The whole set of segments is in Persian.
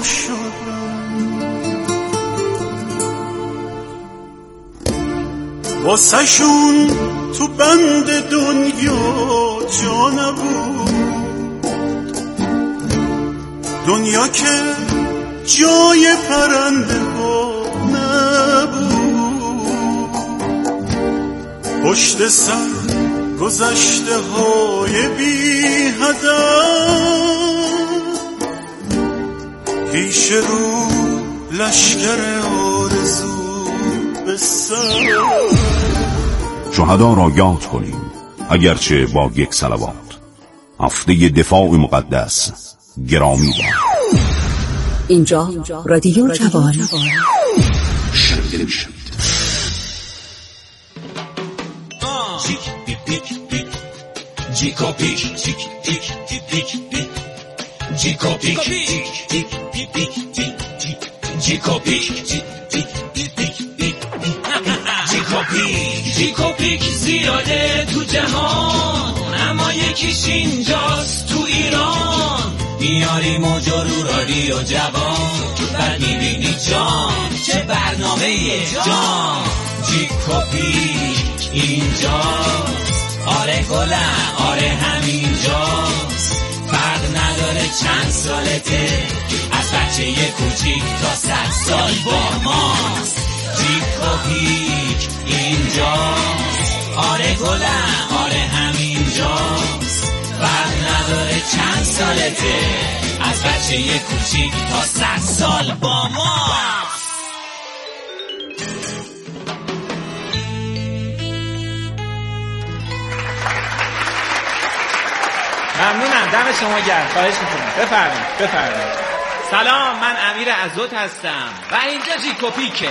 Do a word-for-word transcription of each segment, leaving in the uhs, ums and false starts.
شدم، واسه شون تو بند دنیا جا نبود، دنیا که جای پرنده ها نبود، پشت سر گذشته های بی هدف، پیش رو لشکر آرزو به سر. شهدا را یاد کنیم اگرچه با یک صلوات. هفته دفاع مقدس گرامی باد. اینجا رادیو جوان. شنیده میشوید. جیکو پیک تیک تیک تیک تیک جیکو پیک تیک تیک تیک جیکو پیک تیک تیک تیک جیکو پیک جیکو پیک زیاده تو جهان، اما یکیش اینجاست تو ایران. میاریم و جرو رادیو جوان، بعد میبینی جان چه برنامه جان. جیکو پیک اینجاست، آره گلم آره همینجاست. فرق نداره چند سالته، از بچه یه کوچیک تا صد سال با ماست. جیکو پیک اینجاست، آره گلم آره همینجاست. فرق نداره چند سالته، از بچه یه کوچیک تا صد سال با ماست. ممنونم، دم شما گرم، خواهش میکنم. بفرمایید بفرمایید. سلام، من امیر عزوت هستم و اینجا جیکو پیکه.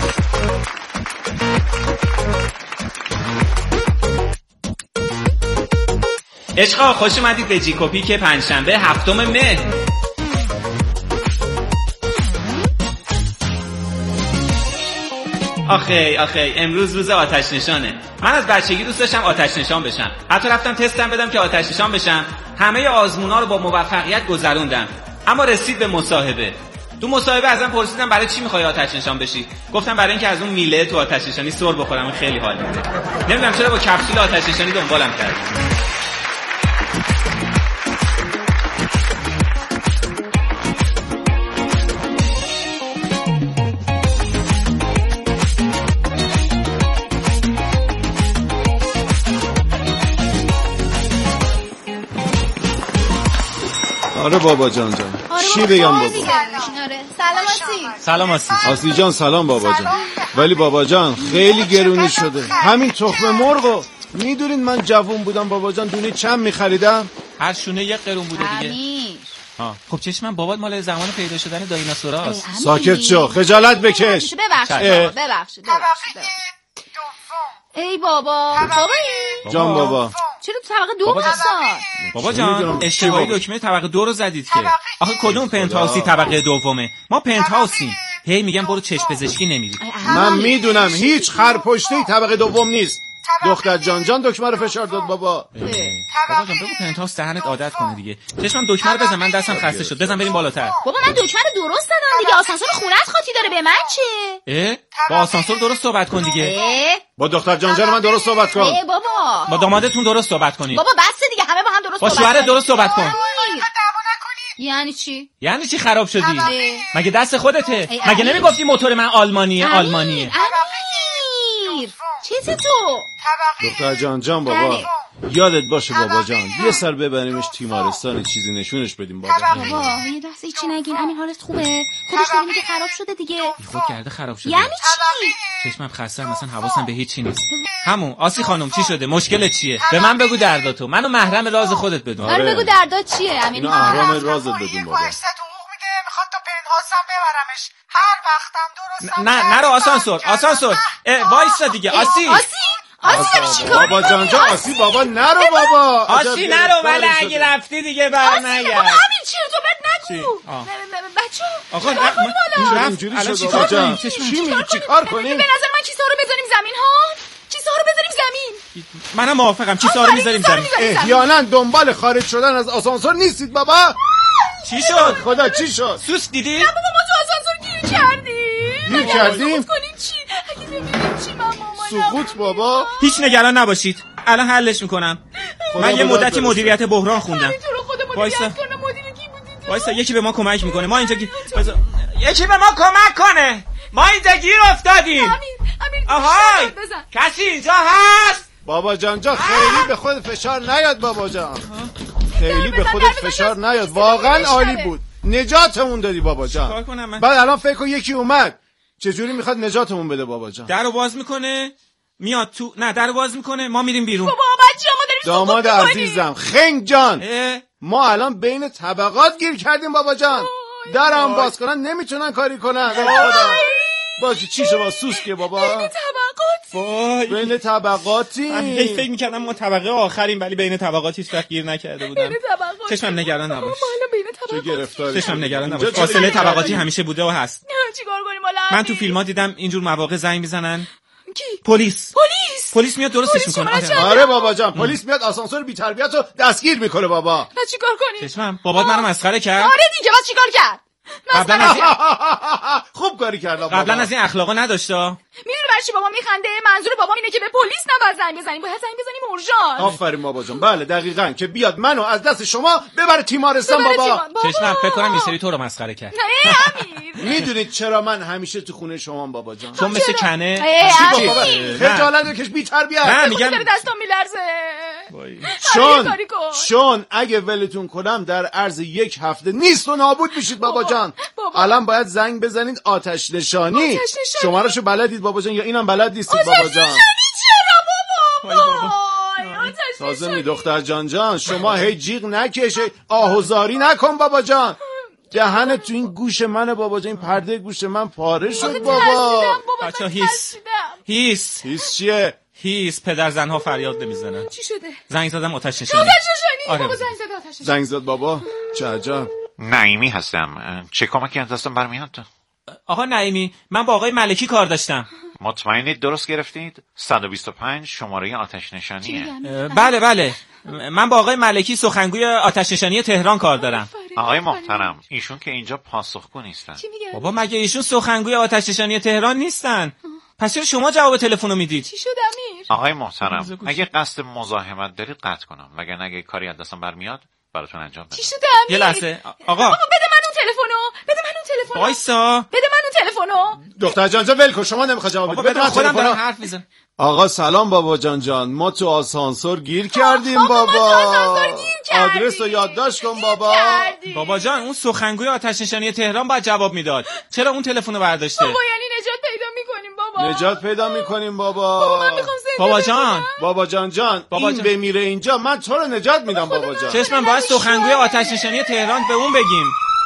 عشقا خوش اومدید به جیکو پیک پنجشنبه هفتم مهر. آخی آخی امروز روز آتش نشانه. من از بچگی دوست داشتم آتش نشان بشم، حتی رفتم تستم بدم که آتش نشان بشم. همه آزمونا رو با موفقیت گذروندم، اما رسید به مصاحبه. تو مصاحبه ازم پرسیدم برای چی میخوای آتش نشان بشی؟ گفتم برای اینکه از اون میله تو آتش نشانی سر بخورم، خیلی حال میده. نمیدونم چرا با کپسول آتش نشانی دنبالم کرد. آره بابا جان جان آره چی بگم بابا؟ آره سلام آسی. سلام آسی. آسی جان سلام بابا جان. ولی بابا جان خیلی گرونی شده. همین تخم مرغو میدونین من جوون بودم بابا جان دونه چند میخریدم؟ هر شونه یک قرون بوده دیگه. ها خب چشمم بابات مال زمان پیدا شدن دایناسوراست. ساکت شو، خجالت بکش. ببخشید ببخشید ببخشید. ای بابا بابا جان بابا چرا تو طبقه دو هستن؟ بابا جان اشتباهی دکمه طبقه دو رو زدید که. آخه کدوم پنتهاوسی طبقه دومه؟ ما پنتهاوسیم. هی میگم برو چشم پزشکی نمیری. من میدونم هیچ خرپشتی طبقه دوم نیست. دختر جان جان دکمه رو فشار داد بابا. بابا جان بگو پنتهاوس دهنت عادت کنه دیگه. چشمم دکمه رو بزن، من دستم خسته شد. بزن بریم بالاتر. بابا من دکمه رو درست زدم دیگه. آسانسور خونه‌ات خاطی داره، به من چه؟ اه با آسانسور درست صحبت کن دیگه. با دختر جان جان من درست صحبت کن. ای بابا با دامادتون درست صحبت کنید. بابا بس دیگه، همه با هم درست با صحبت کنید. شوهرت درست صحبت کن. یعنی چی؟ یعنی چی خراب شدی؟ مگه دست خودته؟ مگه نمیگفتی موتور من آلمانیه؟ آلمانیه. امیر چیزی تو؟ دختر جان جان بابا یادت باشه بابا جان یه سر ببریمش تیمارستان، چیزی نشونش بدیم بابا. بابا یه لحظه هیچی نگین. امیر حالت خوبه؟ خودش داره میگه خراب شده دیگه. خود کرده خراب شده. یعنی چی؟ چشمم خسته، مثلا حواسم به هیچی نیست. همون آسی خانم چی شده؟ مشکلت چیه؟ به من بگو درداتو. منو محرم راز خودت بدون. آره بگو دردات چیه امیر؟ اینو اهرام رازت بدون بابا. میخواد تا پنتهاوسم ببرمش هر وقتم درستم. نه نرو آسانسور آسانسور وایسا دیگه. آسی آسی آسی داری چیکار بابا جان جان آسی بابا نرو بابا. آسی نرو، ولی اگه رفتی دیگه بر نگرد. بابا همین چی رو تو بد نگو. بچه آقا اینجوری شد بابا جان. چی میگی چیکار کنیم؟ به نظر من کیسه رو بذاریم زمین ها. کیسه رو بذاریم زمین. منم موافقم. کیسه رو میذاریم زمین. احیانا دنبال خارج شدن از آسانسور نیستید بابا؟ چی شد؟ خدا چی شد؟ سوس دیدی؟ نه بابا ما تو آسانسور گیر کردیم. گیر کردیم؟ سقوط کنیم چی؟ اگه ببینیم چی من مامان سقوط بابا. هیچ نگران نباشید. الان حلش میکنم. من یه مدتی مدیریت بحران خوندم. تو رو خود مدیریت کنه مدیر کی بودی تو؟ وایسا یکی به ما کمک میکنه. ما اینجا گیر وایسا یکی به ما کمک کنه. ما اینجا گیر افتادیم. امیر امیر آهای کسی اینجا هست؟ بابا جان جا خیلی به خود فشار نیاد بابا جان. خیلی به خودت فشار نیاد. واقعا عالی بود. نجاتمون دادی بابا جان. بعد الان فکر کن یکی اومد چجوری میخواد نجاتمون بده بابا جان. درو باز میکنه میاد تو. نه درو باز میکنه ما میریم بیرون. بابا بچه‌ها ما داریم داماد عزیزم خنگ جان ما الان بین طبقات گیر کردیم بابا جان. درم باز کنن نمیتونن کاری کنن. باشه چی شما سوس که بابا بین طبقات وای بین طبقاتی. من هی فکر میکردم ما طبقه آخریم ولی بین طبقاتی هیچ وقت گیر نکرده بودم. بین طبقات چشمم نگران نباش. بین طبقات چه گرفتاری چشمم نگران نباش. فاصله طبقاتی همیشه بوده و هست. چیکار کنیم حالا؟ من تو فیلم‌ها دیدم اینجور مواقع زنگ میزنن. کی؟ پلیس. پلیس. پلیس میاد درستش میکنه. آره بابا جان پلیس میاد آسانسور بی تربیت رو دستگیر میکنه بابا. بعد چیکار کنیم؟ چشمم بابات منو مسخره کرد. آره دیگه بعد چیکار کرد؟ قبلا از این خوب کاری کردم بابا. قبلا از این اخلاقا نداشتا. میدونی برای چی بابا میخنده؟ منظور بابا اینه که به پلیس نباید زنگ بزنیم، باید زنگ بزنیم اورژانس. آفرین بابا جان بله دقیقاً که بیاد منو از دست شما ببره تیمارستان بابا. چشمم فکر کنم این سری تو رو مسخره کرد. نه امیر میدونید چرا من همیشه تو خونه شما بابا جان؟ چون مثل کنه خجالت بکش بی تربیت. نه میگم دستام میلرزه. چون چون اگه ولتون کنم در عرض یک هفته نیست و نابود میشید بابا جان. الان باید زنگ بزنید آتش نشانی. شما رو شو بلدید بابا جان یا اینم بلد نیستید بابا جان؟ چرا بابا؟ تازه می دختر جان جان شما هی جیغ نکشه آهوزاری نکن بابا جان. دهنت تو این گوش منه بابا جان. این پرده گوش من پاره شد بابا. بچا هیس هیس هیس چیه؟ هیس پدر زنها فریاد نمیزنن. چی شده؟ زنگ زدم آتش نشانی. آتش نشانی آره. بابا زنگ زد آتش نشانی. زنگ زد بابا چه عجب. نعیمی هستم. چه کمکی از دستم برمیاد؟ آقا نعیمی من با آقای ملکی کار داشتم. مطمئنید درست گرفتید؟ صد و بیست و پنج شماره آتش نشانیه. بله بله من با آقای ملکی سخنگوی آتش نشانی تهران کار دارم. آقای محترم ایشون که اینجا پاسخگو نیستن. بابا مگه ایشون سخنگوی آتش نشانی تهران نیستن؟ پس چرا شما جواب تلفن رو میدید؟ چی شد امیر؟ آقای محترم اگه قصد مزاحمت دارید قطع کنم وگرنه اگه کاری از دستم برمیاد براتون انجام بدم. چی شده امیر؟ یه لحظه آقا بابا بده من اون تلفنو. بده من اون تلفنو. وایسا. بده من اون تلفنو. دکتر جان جان ول کن شما نمیخواد جواب بدید. بده من خودم دارم حرف میزنم. آقا سلام بابا جان جان ما تو آسانسور گیر کردیم بابا. ما تو آسانسور گیر کردیم. آدرس رو یادداشت کن بابا. بابا جان اون سخنگوی آتش نشانی تهران باید جواب میداد. چرا اون تلفنو برداشته؟ بابا یعنی نجات پیدا میکنیم بابا. نجات پیدا میکنیم بابا. بابا من میخوام زنده بابا جان بابا جان جان بابا این جان. بمیره اینجا من تو رو نجات میدم بابا جان. چشمم باید سخنگوی آتش نشانی تهران به اون بگیم.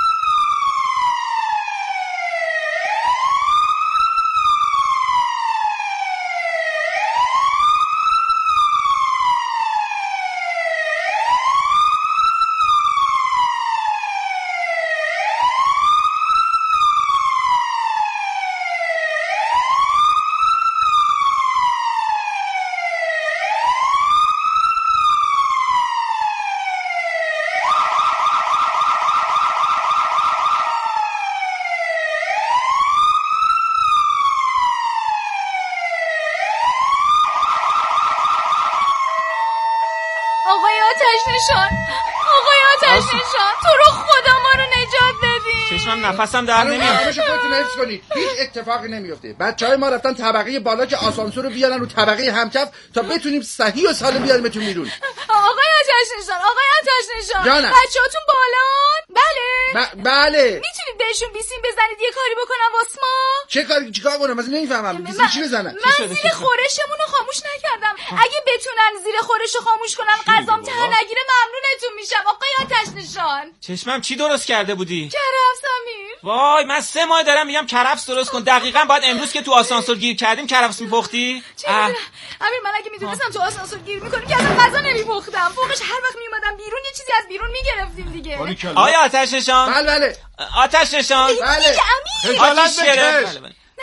آقای آتش نشان آقای آتش نشان تو رو خدا ما رو نجات بدین. چشمم نفسم در نمیاد. همشو خودتون حفظ کنید هیچ اتفاقی نمیفته. بچهای ما رفتن طبقه بالا که آسانسور رو بیارن رو طبقه همکف تا بتونیم صحیح و سالم بیاریمتون بیرون. آقای آتش نشان آقای آتش نشان بچه‌هاتون بالان؟ بله ب- بله میتونید بهشون بیسیم بزنید یه کاری بکنن واسه ما؟ چه کاری چیکار کنم مثلا نمیفهمم بیسیم چی بزنن؟ من زیر خورشمون رو خاموش نکردم. اگه بتونن زیر خورش رو خاموش کنن غذام ته نگیره ممنونتون میشم آقای آتش نشان. چشمم چی درست کرده بودی؟ کرفس امیر. وای من سه ماه دارم میگم کرفس درست کن. دقیقاً باید امروز که تو آسانسور گیر کردیم کرفس میپختی؟ امیر من اگه میدونستم تو آسانسور گیر میکنیم که اصلا غذا نمیپختم. فوقش هر وقت میومدم بیرون یه چیزی از بیرون میگرفتیم دیگه. آیا آتش نشان؟ بله بله آتش نشان؟ بله امیر آتش گرفت.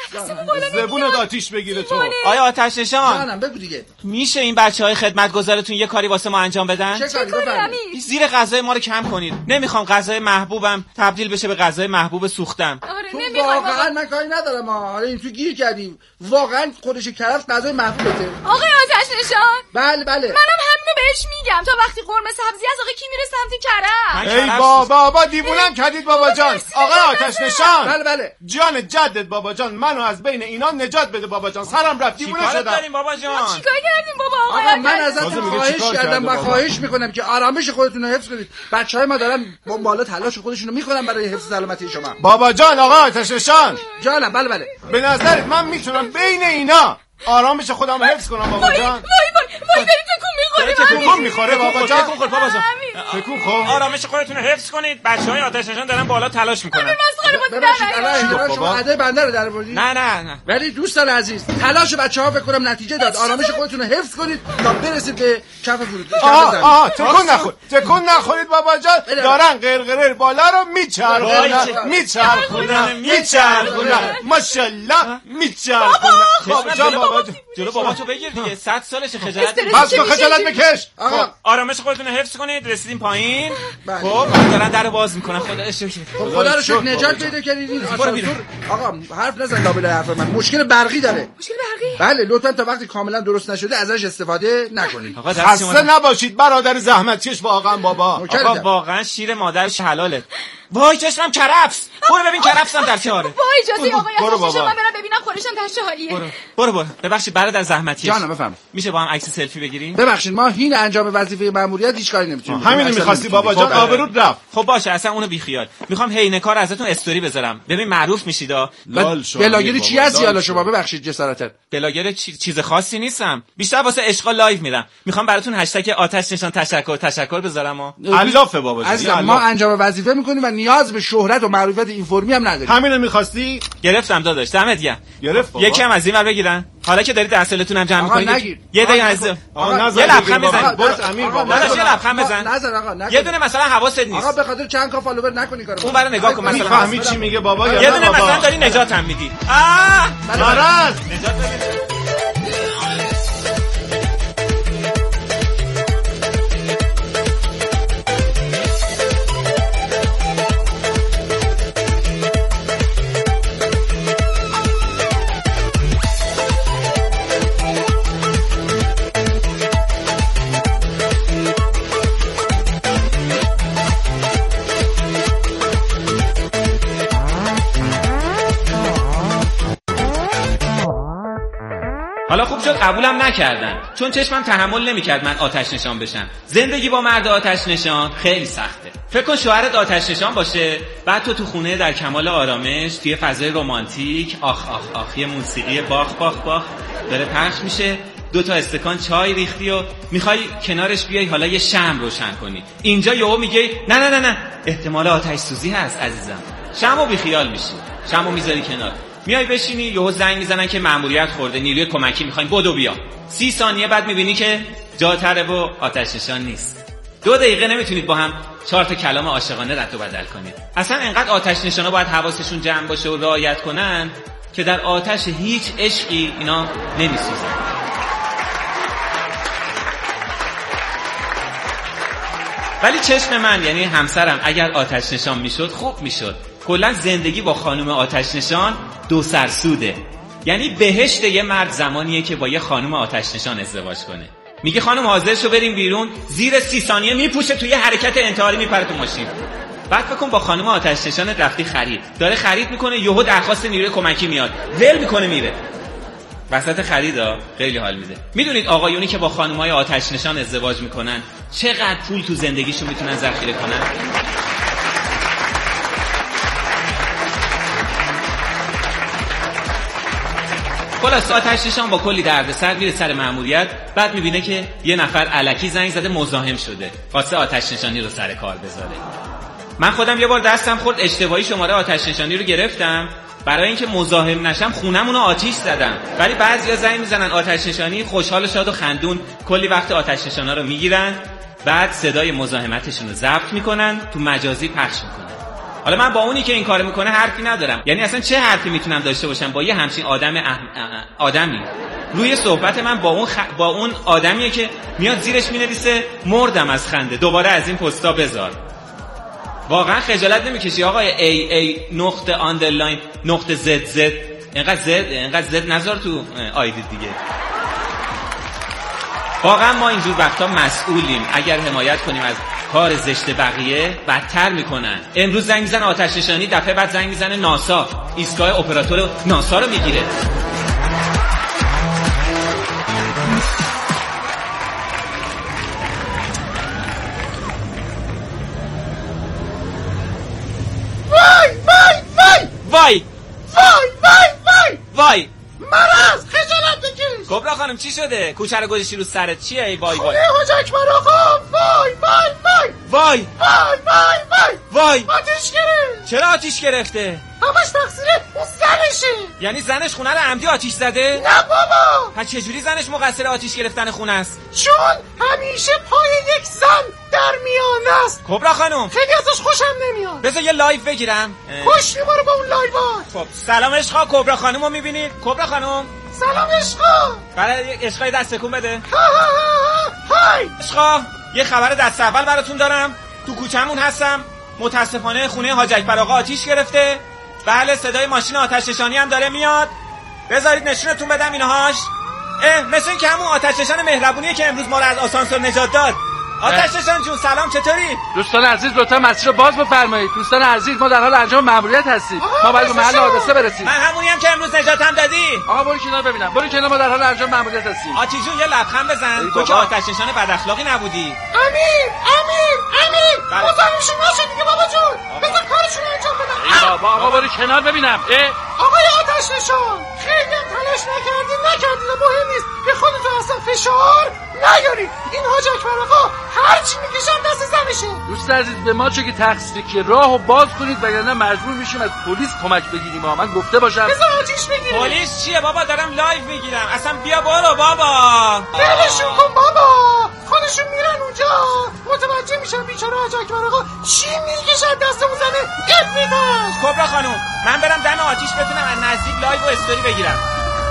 زبونت آتیش بگیره تو. آیا آتش نشان جانم بگو دیگه. میشه این بچهای خدمتگزارتون یه کاری واسه ما انجام بدن؟ چه کاری بفرمایید؟ زیر غذای ما رو کم کنید. نمیخوام غذای محبوبم تبدیل بشه به غذای محبوب سوختم. آره تو نمیخوام. واقعا من کاری ندارم ما. حالا این تو گیر کردیم. واقعا خودش کرفس غذای محبوبته. آقای آتش نشان. بله بله. منم همینو بهش میگم تا وقتی قرمه سبزی از آقا کی میره سمت کرفس. ای بابا بابا دیوونم کردید بابا جان. آقای آتش نشان. بله بله. جان جدت بابا جان منو از بین اینا نجات بده بابا جان. سرم رفت دیوونه شدم. چیکار داریم بابا جان؟ چیکار کردیم بابا آقای آقا من ازتون خواهش کردم و خواهش میکنم که آرامش خودتون رو حفظ کنید. بچهای ما دارن با بالا تلاش خودشون رو میکنن برای حفظ سلامتی شما. بابا جان آقا آتش نشان. جانم بله بله. به نظرت من میتونم بین اینا آرامش خودم حفظ کنم بابا جان؟ وای وای وای داری تکون میخوری. تکون میخوره بابا جان. تکون خورد بابا جان. تکون خورد. آرامش خودتون رو حفظ کنید. بچهای آتش نشان دارن بالا تلاش میکنن. ببخشید الان شما ادای بنده رو درآوردید. نه نه نه. ولی دوستان عزیز تلاش بچه‌ها فکر کنم نتیجه داد. آرامش خودتون رو حفظ کنید تا برسید به کف فرود. آها آها تکون نخورید. تکون نخورید بابا جان. دارن قرقره بالا رو میچرخونن. میچرخونن. میچرخونن. ماشاءالله میچرخونن. خب جان بابا جلو بابا تو بگیر دیگه. صد سالش خجالت بس تو خجالت بکش. آقا آرامش خودتون رو حفظ کنید. رسیدیم پایین. خب دارن درو باز میکنن. خدا رو شکر. خدا رو شکر نجات پیدا کردید. این آسانسور آقا حرف نزن لابلای حرف من. مشکل برقی داره. مشکل برقی؟ بله لطفا تا وقتی کاملا درست نشده ازش استفاده نکنید. خسته نباشید برادر زحمتکش واقعا بابا. آقا واقعا شیر مادرش حلاله. وای چشمم کرفس. برو ببین کرفسم در چه حاله. وای اجازه آقای آتش نشان من برم ببینم خورشم در چه حالیه. برو برو برو. ببخشید برادر زحمتکش. جانم بفهم. میشه با هم عکس سلفی بگیریم؟ ببخشید ما هین انجام وظیفه مأموریت هیچ کاری نمیتونیم. همین می‌خواستی بابا جان آبرود رفت. خب باشه اصلا اونو بیخیال. میخوام حین کار ازتون استوری بذارم. ببین معروف میشیدا. بلاگری چی هستی حالا شما ببخشید جسارتا. بلاگر چیز خاصی نیستم. بیشتر واسه عشق لایو میرم. میخوام براتون هشتگ آتش نشان تشکر تشکر بذارم و علافه بابا جان. ما انجام وظیفه میکنیم و نیاز به شهرت و معرفت این فرمی هم نداریم. همینو می‌خواستی؟ گرفتم داداش. دمت گرم. گرفت بابا. یکم از این ور بگیرن. حالا که دارید دستلتون هم جمع آقا می‌کنید. نگیر. یه دقیقه از یه لبخند بزن. برو امیر بابا. داداش یه لبخند بزن. نظر آقا نکن. یه دونه مثلا حواست نیست. آقا به خاطر چند کا فالوور نکنی کارو. اون برای نگاه کن مثلا. می‌فهمی چی میگه بابا یا یه دونه مثلا داری نجاتم میدی. آ! مرض نجات بده. حالا خوب شد قبولم نکردن چون چشمم تحمل نمیکرد من آتش نشان بشم. زندگی با مرد آتش نشان خیلی سخته. فکر کن شوهرت آتش نشان باشه بعد تو تو خونه در کمال آرامش توی فضای رمانتیک آخ آخ آخ یه موسیقی باخ باخ باخ داره پخش میشه، دو تا استکان چای ریختی و میخوای کنارش بیای حالا یه شمع روشن کنی. اینجا یهو میگی نه نه نه نه احتمال آتش سوزی هست عزیزم. شمعو بیخیال میشی. شمعو میذاری کنار. میای بشینی یهو زنگ میزنن که مأموریت خورده نیروی کمکی میخوایم بدو بیا. سی ثانیه بعد میبینی که جاتره و آتش نشان نیست. دو دقیقه نمیتونید با هم چهار تا کلام عاشقانه رد و بدل کنید. اصلا انقدر آتش نشانا باید حواسشون جمع باشه و رعایت کنن که در آتش هیچ عشقی اینا نمیسوزن. ولی چشم من یعنی همسرم اگر آتش نشان میشد خوب میشد. کلا زندگی با خانم آتش نشان دو سرسوده. یعنی بهشت یه مرد زمانیه که با یه خانم آتش نشان ازدواج کنه. میگه خانم حاضر شو بریم بیرون، زیر سی ثانیه میپوشه توی حرکت انتحاری میپره تو ماشین. بعد فکر کن با خانم آتش نشان رفتی خرید، داره خرید میکنه یهو درخواست نیروی کمکی میاد، ول میکنه میره. وسط خریدا خیلی حال میده. میدونید آقایونی که با خانم‌های آتش نشان ازدواج میکنن چقدر پول تو زندگیشون میتونن ذخیره کنن؟ خلاص آتش نشان با کلی دردسر میره سر مأموریت، بعد میبینه که یه نفر الکی زنگ زده مزاحم شده، خواسته آتش نشانی رو سر کار بذاره. من خودم یه بار دستم خورد اشتباهی شماره آتش نشانی رو گرفتم، برای اینکه مزاحم نشم خونمون رو آتیش زدم. ولی بعضیا زنگ میزنن آتش نشانی، خوشحال و شاد و خندون کلی وقت آتش نشانا رو میگیرن، بعد صدای مزاحمتشون رو ضبط میکنن تو مجازی پخش میکنن. حالا من با اونی که این کارو میکنه حرفی ندارم، یعنی اصلا چه حرفی میتونم داشته باشم با یه همچین آدم اح... آدمی؟ روی صحبت من با اون خ... با اون آدمیه که میاد زیرش مینویسه مردم از خنده دوباره از این پستا بذار. واقعا خجالت نمیکشی آقای ای ای نقطه آندرلاین نقطه زد زد؟ اینقدر زد اینقدر زد نذار تو آیدی دیگه. واقعا ما اینجور وقتا مسئولیم. اگر حمایت کنیم از کار زشت بقیه بدتر میکنن. امروز زنگ میزنه آتش نشانی، دفعه بعد زنگ میزنه ناسا، ایستگاه اپراتور ناسا رو میگیره. وای وای وای وای وای وای وای وای مرض خجالت بکش. کبرا خانم چی شده؟ کوچه رو گذاشتی رو سرت چیه ای وای وای؟ خونه حاج اکبر آقا. وای وای وای وای وای وای وای وای آتیش گرفت. چرا آتیش گرفته؟ همش تقصیر اون زنشه. یعنی زنش خونه رو عمدی آتیش زده؟ نه بابا. پس چجوری زنش مقصر آتیش گرفتن خونه است؟ چون همیشه پای یک زن در میانه است. کبرا خانم خیلی ازش خوشم نمیاد. بذار یه لایو بگیرم. کشتی ما رو با اون لایوات. خب سلام عشقا، کبرا خانم رو میبینید؟ کبرا خانم سلام عشقا. برای عشقای دست تکون بده. ها ها ها های عشقا یه خبر دست اول براتون دارم. تو کوچه‌مون هستم، متاسفانه خونه حاج اکبر آقا آتیش گرفته. بله صدای ماشین آتش نشانی هم داره میاد. بذارید نشونتون بدم اینهاش. اه مثل این که همون آتش نشان مهربونیه که امروز ما رو از آسانسور نجات داد. آتش نشان جون سلام، چطوری؟ دوستان عزیز لطفا مسیر رو باز بفرمایید. دوستان عزیز ما در حال انجام مأموریت هستیم. ما باید به محل حادثه برسیم. من همونی هم که امروز نجاتم دادی. آقا برو کنار ببینم. برو کنار، ما در حال انجام مأموریت هستیم. آتی جون یه لبخند بزن. تو که آتش نشان بد اخلاقی نبودی. امیر امیر امیر بزنیمشون نشه دیگه بابا جون. بذار کارشون رو انجام بدن. ای بابا آقا برو کنار ببینم. آقای آتش نشان خیلی هم تلاش نکردید نکردید مهم نیست. به خودتون اصلا فشار نیارید. این حاج اکبر آقا هر چی میکشن دست زنشه. دوست عزیز به ما چه که تقصیری که راهو باز کنید وگرنه مجبور میشیم از پلیس کمک بگیریم. من گفته باشم بذار آتیش بگیریم. پلیس چیه بابا؟ دارم لایو میگیرم. اصلا بیا برو بابا. ولشون کن بابا. خودشون میرن اونجا متوجه میشن بیچاره حاج اکبر آقا چی میکشن دست اون زنه. افریتاش کبرا خانم من برم دم آتیش بتونم از نزدیک لایو و استوری بگیرم.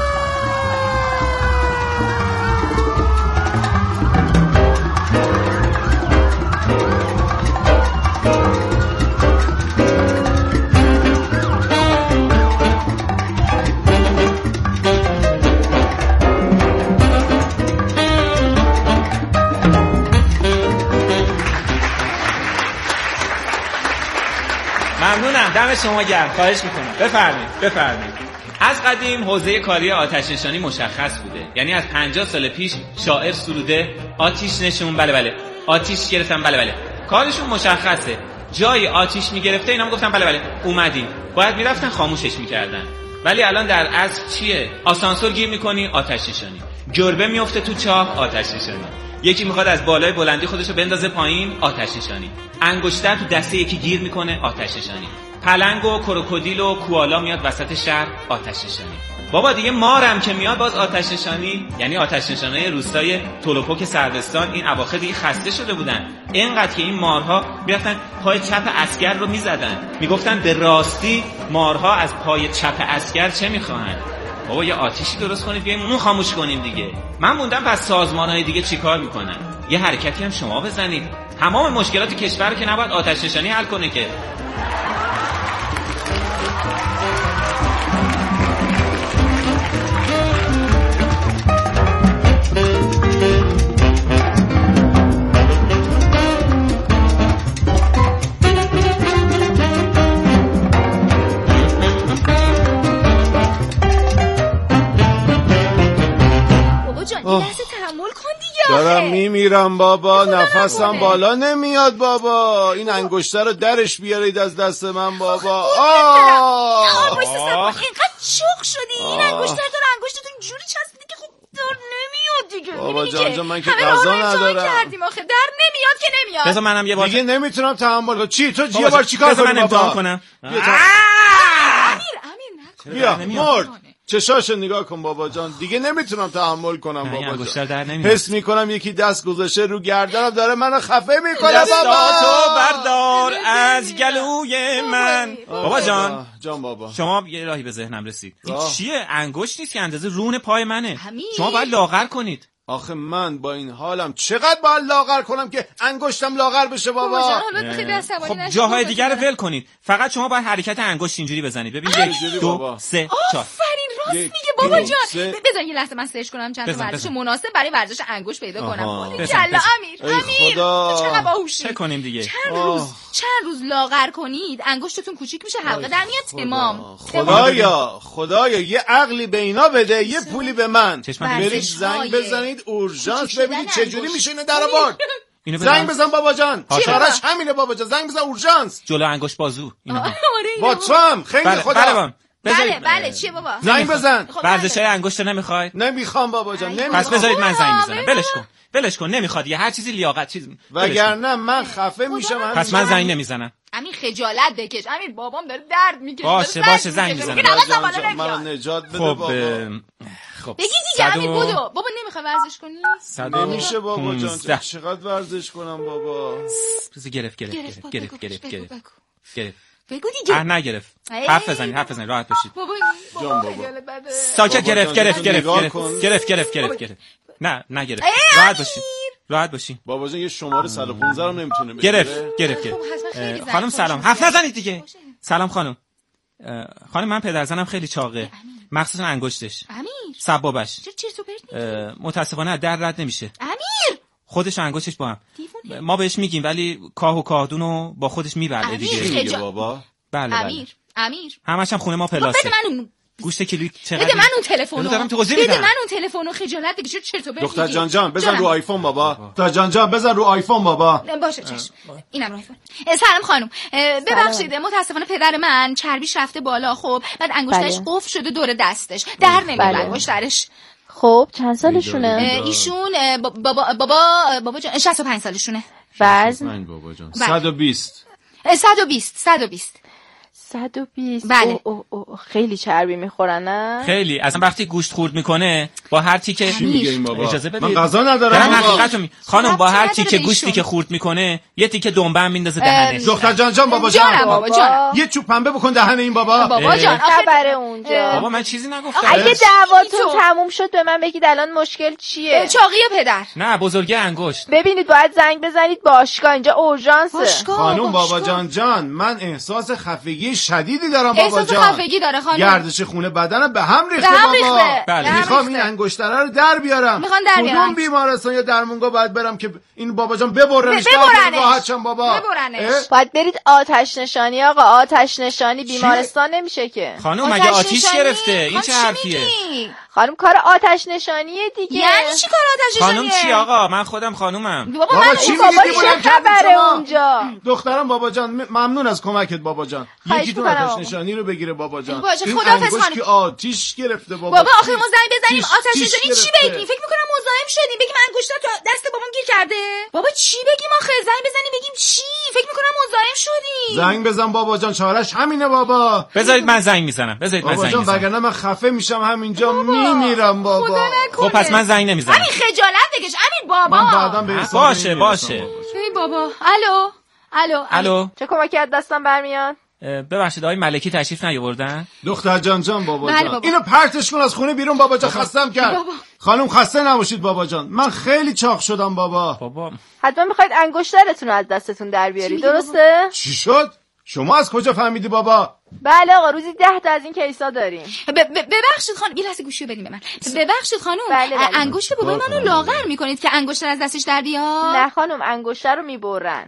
ممنونم، دم شما گرم. خواهش میکنم. بفرمایید بفرمایید. از قدیم حوزه کاری آتش نشانی مشخص بوده. یعنی از پنجاه سال پیش شاعر سروده آتیش نشون بله بله آتیش گرفتن بله بله کارشون مشخصه. جای آتیش میگرفته اینا میگفتن بله بله اومدیم. باید میرفتن خاموشش میکردن. ولی الان در اصل چیه؟ آسانسور گیر میکنی آتش نشانی، گربه میفته تو چاه آتش نشانی، یکی میخواد از بالای بلندی خودشو بندازه پایین آتش نشانی، انگشتر تو دسته یکی گیر میکنه آتش نشانی، پلنگ و کروکودیل و کوالا میاد وسط شهر آتش نشانی. بابا دیگه مارم که میاد باز آتش نشانی. یعنی آتش نشانای روستای تولوپوک سردستان این اواخر دیگه خسته شده بودن، اینقدر که این مارها میرفتن پای چپ عسکر رو میزدن، میگفتن به راستی مارها از پای چپ عسکر چه میخواهن. بابا یه آتیشی درست کنید بیایم اون خاموش کنیم دیگه. من موندم پس سازمانهای دیگه چیکار میکنن؟ یه حرکتی هم شما بزنید. تمام مشکلات کشور رو که نباید آتش نشانی حل کنه که. دارم میمیرم بابا، نفسم بالا نمیاد بابا. این انگشتر رو درش بیارید از دست من بابا. آه اینقدر شوق شدی. این انگشتر داره انگشتتون جوری چسبیده که خب در نمیاد دیگه. بابا جان جان من که همه غذا راه ندارم. کردیم آخه در نمیاد که نمیاد. بذار منم یه بار دیگه نمیتونم تحمل کنم. چی تو یه بار چیکار کنم؟ کنم من امتحان کنم. امیر امیر نکن. بیا مرد چشاشو نگاه کن بابا جان، دیگه نمیتونم تحمل کنم بابا جان. در نمیاد. حس میکنم یکی دست گذاشته رو گردنم داره منو خفه میکنه بابا. دستاتو بردار از گلوی من. بابا جان جان بابا، شما یه راهی به ذهنم رسید. این چیه؟ انگشت نیست که اندازه رون پای منه. شما باید لاغر کنید. آخه من با این حالم چقدر باید لاغر کنم که انگشتم لاغر بشه بابا؟ خب جاهای دیگر رو ول کنید، فقط شما باید حرکت انگشت اینجوری بزنید. ببین یک دو سه چهار. آفرین راست میگه بابا جان. بذار یه لحظه من سرچ کنم چند تا ورزش مناسب برای ورزش انگشت پیدا کنم. کلا امیر امیر چقدر باهوشی. چه کنیم دیگه؟ چند روز چند روز لاغر کنید انگشتتون کوچیک میشه، حلقه در میاد، تمام. خدایا خدایا یه عقلی به اینا بده، یه پولی به من. برید زنگ بزنید اورژانس ببینید چه جوری میشه اینو در آورد. زنگ بزن بابا جان، چارش همینه بابا جان، زنگ بزن اورژانس. جلو انگشت بازو اینا با تو خیلی خدا. بله بله چیه بابا؟ زنگ بزن. ورزشای انگشت نمیخوای؟ نمیخوام بابا جان، نمیخوام. پس بذارید من زنگ میزنم. ولش کن ولش کن نمیخواد یه هر چیزی لیاقت چیز، وگرنه من خفه میشم. پس من زنگ نمیزنم. امین خجالت بکش. امیر بابام داره درد میکشه. باشه باشه زنگ میزنم. من نجات بده بابا. خب بگی دیگه امیر بودو. بابا نمیخوای ورزش کنی؟ نمیشه بابا جان، چقدر ورزش کنم بابا؟ بذار گرفت گرفت گرفت گرفت گرفت گرفت گرفت بگو دیگه. اه نگرفت. حرف بزنید حرف بزنید راحت باشید. بابا جان بابا ساکت. گرفت گرفت گرفت گرفت گرفت گرفت گرفت نه نگرفت. راحت باشید راحت باشین. بابا جان یه شماره صد و پانزده رو نمیتونه بگیره. گرفت گرفت گرفت. خانم سلام. حرف نزنید دیگه. سلام خانم. خانم من پدرزنم خیلی چاقه، مخصوصا انگشتش. امیر سبابش چه چرت و پرت میگی؟ متاسفانه در رد نمیشه. امیر خودش انگشتش با هم. ما بهش میگیم ولی کاه و کاهدونو با خودش میبره دیگه. میگه بابا. بله امیر امیر همش هم خونه ما پلاسه. گوشت کیلویی چقدر؟ بده من اون تلفنو. دارم توضیح میدم. بده من اون تلفنو. خجالت بکش. چرت و پرت. دختر جان جان بزن رو آیفون بابا. دختر جان جان بزن رو آیفون بابا. باشه چشم. اینم رو آیفون. سلام خانم. ببخشید متاسفانه پدر من چربیش رفته بالا. خب بعد انگشتش قفل شده دور دستش. در نمیاد انگشترش. خب چند سالشونه؟ ایشون بابا بابا بابا جان شصت و پنج سالشونه. وزن بابا جان صد و بیست. صد و بیست. صد و بیست. صد و بیست. بله. او او او خیلی چربی میخورن نه؟ خیلی. اصلا وقتی گوشت خورد میکنه با هر تیکه چی میگه این بابا؟ اجازه بدید. من غذا ندارم. حقیقتو می... خانم با هر تیکه گوشتی که خورد میکنه یه تیکه دنبه هم میندازه دهنش. دختر جان جان بابا جان. جانم بابا جان. یه چوب پنبه بکن دهن این بابا. بابا جان خبره اونجا. بابا من چیزی نگفتم. اگه دعواتون تموم شد به من بگید الان مشکل چیه؟ چاقی پدر. نه بزرگی انگشت. ببینید باید زنگ بزنید باشگاه، اینجا اورژانسه. خانم بابا جان جان من احساس خفگی شدیدی دارم بابا جان. احساس خفگی داره خانم. گردش خونه بدنم به هم ریخته بابا. بله. میخوام این انگشتره رو در بیارم. میخوان در بیارم. کدوم بیمارستان یا درمونگاه باید برم که این بابا جان ببرنش؟ ببرنش. راحت شم بابا. ببرنش. باید برید آتش نشانی آقا. آتش نشانی بیمارستان نمیشه که. خانم مگه آتیش گرفته؟ این چه حرفیه؟ خانم کار آتش نشانیه دیگه. یعنی چی کار آتش نشانیه؟ خانم چی آقا؟ من خودم خانومم. بابا, بابا من چی میگی؟ چه خبره اونجا؟ دخترم بابا جان ممنون از کمکت بابا جان. یکی تو آتش نشانی رو بگیره بابا جان. این انگشت که آتیش گرفته بابا. بابا آخه ما زنگ بزنیم آتش نشانی چی بگیم؟ فکر میکنم مزاحم شدیم بگیم انگشت تو دست بابام گیر کرده. بابا چی بگیم آخه؟ زنگ بزنیم بگیم چی؟ فکر میکنم مزاحم شدیم. زنگ بزن بابا جان، چارش همینه بابا. بذارید من زنگ میزنم. بذارید من زنگ میزنم. وگرنه من خفه میشم همینجا میمیرم بابا. خب پس من زنگ نمیزنم. همین خجالت بکش امیر بابا. من بعداً به باشه باشه. ای بابا. الو الو الو. چه کمکی از دستم برمیاد؟ ببخشید آقای ملکی تشریف نیاوردن؟ دختر جان جان بابا جان. بابا. اینو پرتش کن از خونه بیرون بابا جان. خستم کرد. بابا. خانم خسته نباشید بابا جان. من خیلی چاق شدم بابا. بابا حتما میخواید انگشترتون از دستتون در بیاری درسته؟ چی شد؟ شما از کجا فهمیدی بابا؟ بله آقا روزی ده تا از این کیسا داریم. ببخشید خانم یه لحظه گوشیو بدین به من. ببخشید خانم بله بله. انگشت بابای منو لاغر میکنید که انگشتر از دستش در بیاد؟ نه خانم انگشتر رو میبرن.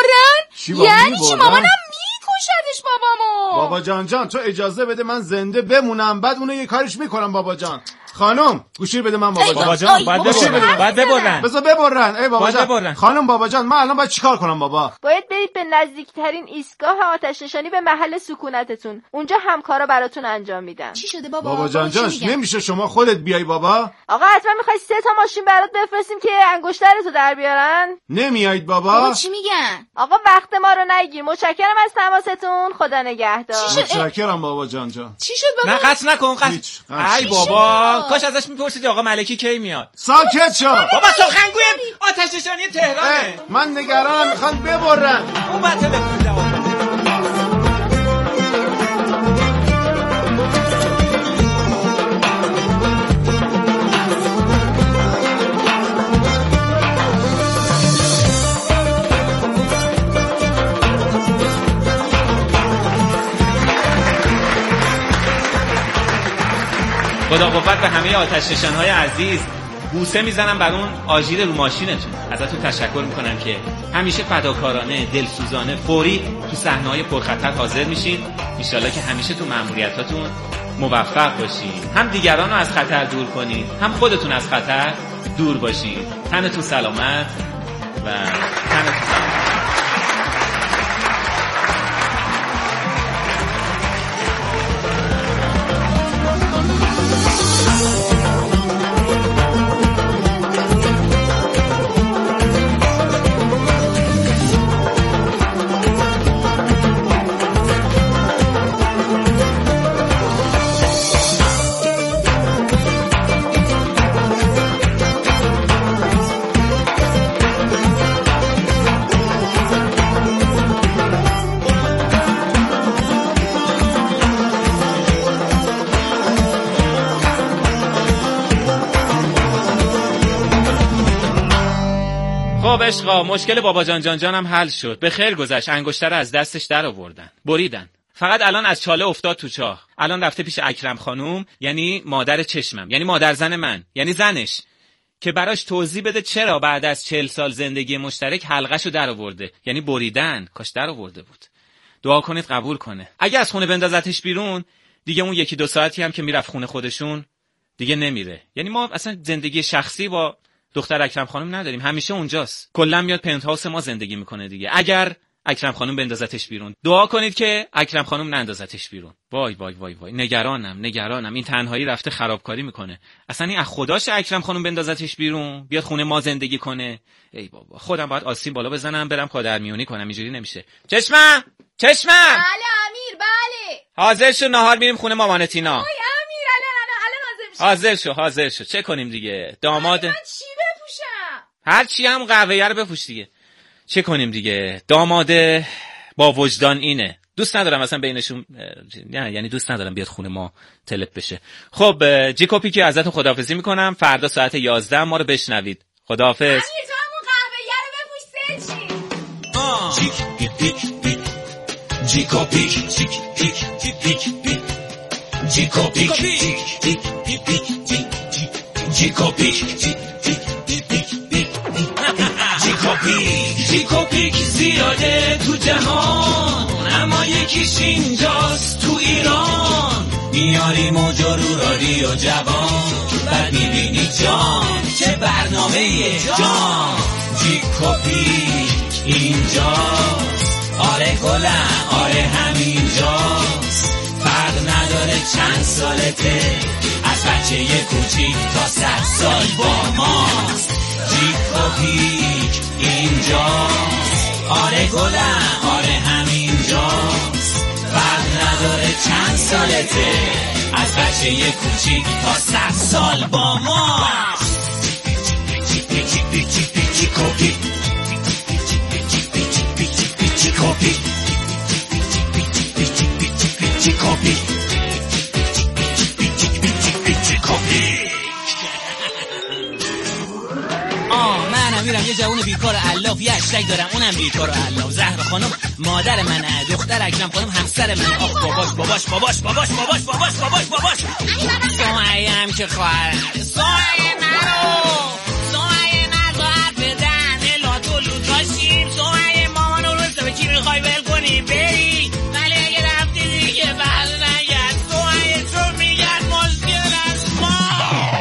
میبرن؟ یعنی چی؟ مامانم میکشتش بابامو. بابا جان جان تو اجازه بده من زنده بمونم بعد اونو یه کارش میکنم بابا جان. خانم گوشی بده من بابا جان. بابا جان باید ببرن. باید ببرن. بذار ببرن. ای بابا جان. خانم بابا جان من الان باید چیکار کنم بابا؟ باید برید به نزدیکترین ایستگاه آتش نشانی به محل سکونتتون. اونجا همکارا براتون انجام میدن. چی شده بابا؟ بابا جان جان نمیشه شما خودت بیای بابا؟ آقا حتما میخوای سه تا ماشین برات بفرستیم که انگشترتو در بیارن؟ نمیایید بابا؟ بابا چی میگن؟ آقا وقت ما رو نگیر. متشکرم از تماستون. خدا نگهدار. متشکرم بابا جان جان. چی شد بابا؟ نه قصد نکن قصد. ای بابا کاش ازش میپرسید آقا ملکی کی میاد. ساکت شو بابا سخنگوی آتش نشانی تهرانه. من نگرانم میخوان ببرن. اون بعد تلفن جواب خدا قوت به همه آتش نشان‌های عزیز. بوسه میزنم بر اون آژیر رو ماشینتون. ازتون تشکر میکنم که همیشه فداکارانه، دلسوزانه، فوری تو صحنه‌های پرخطر حاضر میشین. ان شاءالله که همیشه تو مأموریتاتون موفق باشین. هم دیگران رو از خطر دور کنین، هم خودتون از خطر دور باشین. تنتون سلامت و تنتون سلامت. خب عشقا مشکل بابا جان جان جانم حل شد. به خیر گذشت. انگشتر از دستش در آوردن. بریدن. فقط الان از چاله افتاد تو چاه. الان رفته پیش اکرم خانوم، یعنی مادر چشمم، یعنی مادر زن من، یعنی زنش، که براش توضیح بده چرا بعد از چهل سال زندگی مشترک حلقه‌شو در آورده. یعنی بریدن. کاش در آورده بود. دعا کنید قبول کنه. اگه از خونه بندازتش بیرون، دیگه اون یکی دو ساعتی هم که میرفت خونه خودشون دیگه نمیره. یعنی ما اصلا زندگی شخصی با دختر اکرم خانم نداریم. همیشه اونجاست. کلا میاد پنت هاوس ما زندگی میکنه دیگه. اگر اکرم خانم بندازتش بیرون، دعا کنید که اکرم خانم نندازتش بیرون. وای وای وای وای نگرانم نگرانم. این تنهایی رفته خرابکاری میکنه. اصلا این از خداش اکرم خانم بندازتش بیرون بیاد خونه ما زندگی کنه. ای بابا خودم باید آستین بالا بزنم برم پادرمیونی کنم. اینجوری نمیشه. چشمم چشمم. بله امیر بله. حاضر شو نهار میریم خونه مامان تینا. وای امیر الان الان حاضر میشم. حاضر شو حاضر شو. چه کنیم دیگه؟ داماد من چی بپوشم؟ هر چی هم قهوه‌ای رو بپوش دیگه. چه کنیم دیگه؟ داماده با وجدان اینه. دوست ندارم اصلا بینشون، نه یعنی دوست ندارم بیاد خونه ما تلپ بشه. خب جیکوپی که ازتون خداحافظی میکنم. فردا ساعت یازده ما رو بشنوید. خداحافظ. امیر تو همون قهوه‌ای رو بپوش سه چی. جیک پیک پیک جیکوپی جیک پیک پیک پیک جیکوپی جیک پیک پیک جیکوپی جیکوپیک جیکوپیک زیاده تو جهان، اما یکیش اینجاست تو ایران. میاری موج رو رادیو جوان، بعد میبینی جان چه برنامه جان. جیکوپیک اینجاست، آره گلم آره همینجاست. فرق نداره چند سالته، از بچه کوچیک تا صد سال با ماست. جیکوپیک اینجاست، آره گلم آره همینجاست. فرق نداره چند سالته، از بچه کوچیک تا صد سال با ماست. جیکوپیک جیکوپیک جیکوپیک جیکوپیک میرم یه جوون بیکار علاف، یه هشتگ دارم اونم بیکار علاف. زهرا خانم مادر منه، دختر اکرم خانم همسر من. آخ باباش باباش باباش باباش باباش باباش باباش باباش سومایه هم که خواهرم سومایه منو سومایه من باید بدن لاتو لوتاشیم. سومایه مامانو رو به کی میخوای بل کنی بری، ولی اگه رفتی دیگه بر نگرد. سومایه چون میگرد مشکل از ما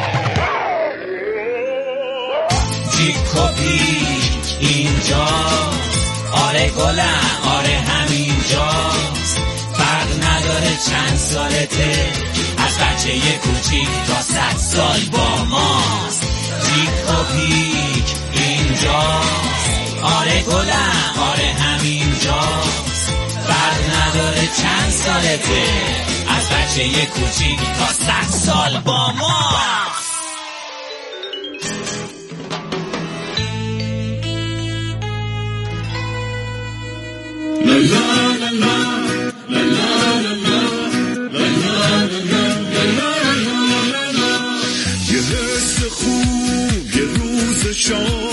نداره چند سالته، از بچه یه کوچیک تا صد سال با ماست. پیک و پیک اینجاست، آره گلم آره همینجاست. فرق نداره چند سالته، از بچه یه کوچیک تا صد سال با ماست. لا لا لا لا لا لا لا لا. یه حس خوب، یه روز شاد